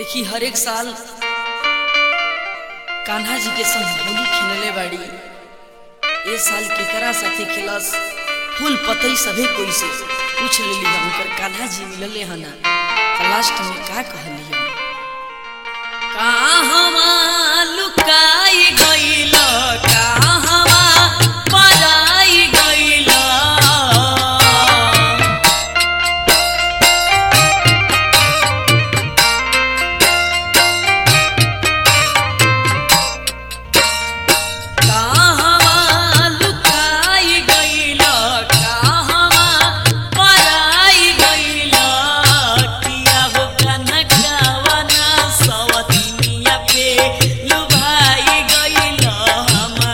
देखी हर एक साल कान्हा जी के संग होली खेलले बाड़ी। ए साल केकरा साथे खेलस फूल पतई सभे कोई से पूछ लेली हमकर कान्हा जी मिलले हना। लास्ट में का कहली हम कहवा लुकाई गइल कहवा पराई गइल लुभाई गइल हम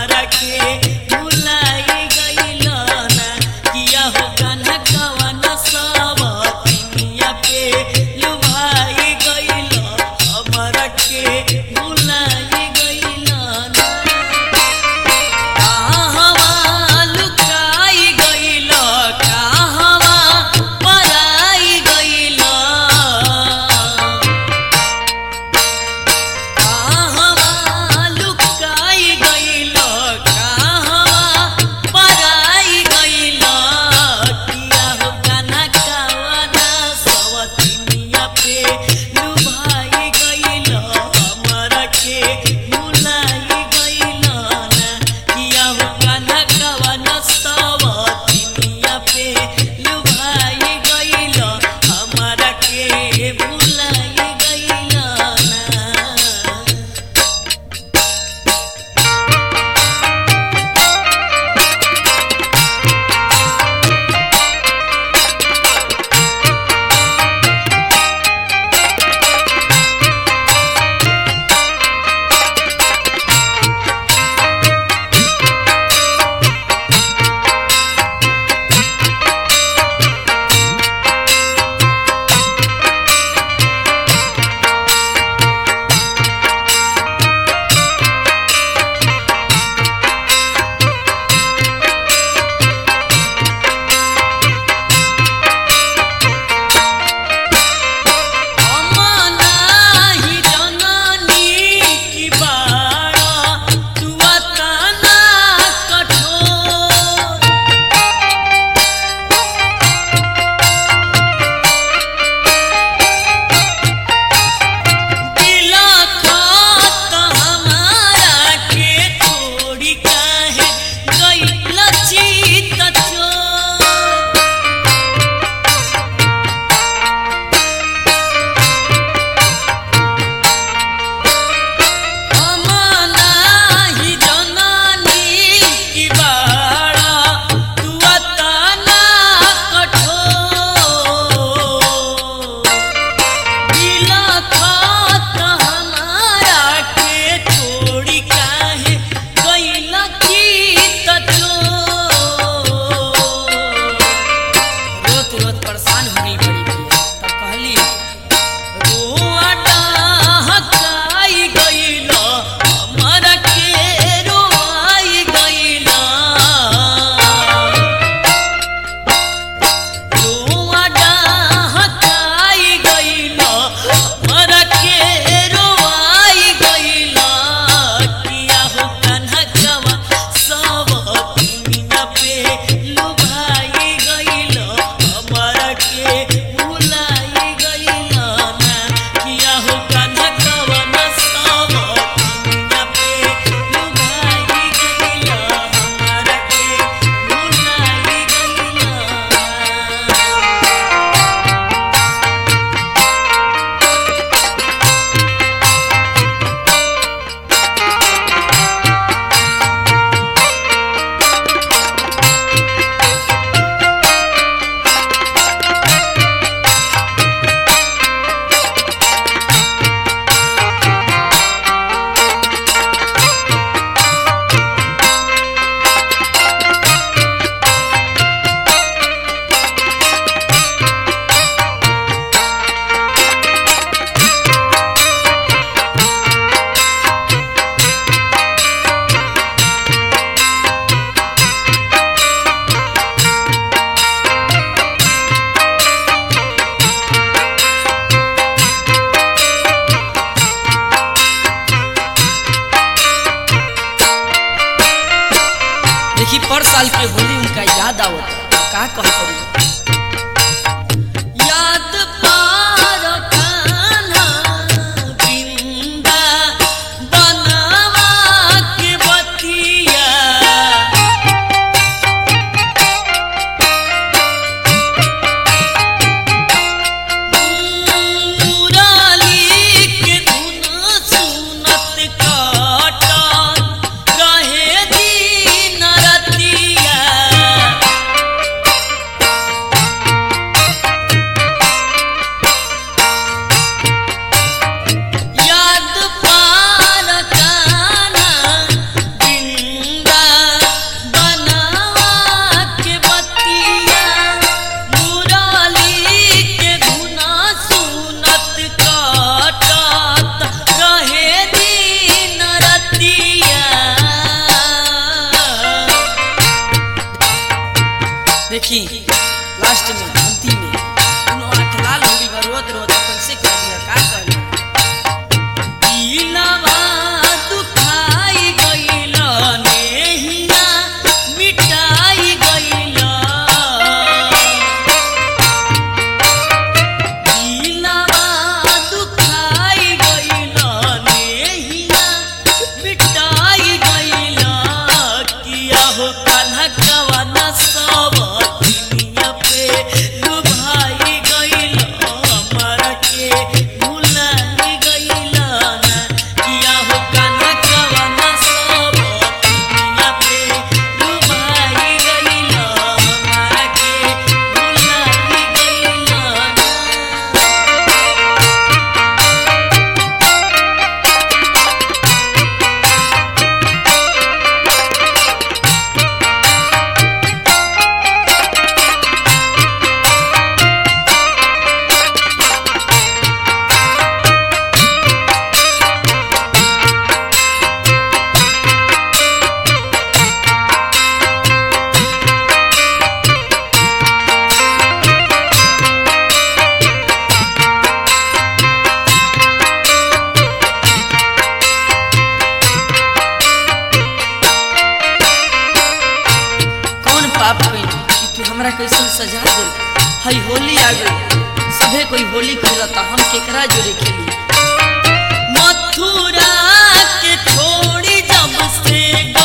देखी पर साल के होली उनका याद आवत का कहत याद पार कान्हा बिंदा बनवा के बतिया मुराली के धुन सुनत काटन रहे दिन रतिया याद पार कान्हा बिंदा बनवा के बतिया मुराली के धुना सुनत काटत रहे दिन रतिया देखी लास्ट में अंतिम में उन्हों आँख लाल हो गई रोत रोत कैसे कर दिया का कहलिया दिलवा दुखाई गइला नेहिया मिटाई गइला दिलवा दुखाई गइला नेहिया मिटाई गइला किया हो कान्हा कवना सब दुनिया पे लुभाई गइला हमरा के भुलाई गइला ना किया हो कान्हा कवना सब दुनिया पे लुभाई गइला हमरा के भुलाई गइला ना कौन पाप कइली कि तू हमरा कैसन सजा दे हई होली आ गई सभे कोई होली खेलता हम केकरा जोरे खेली मथुरा के छोड़ी जब से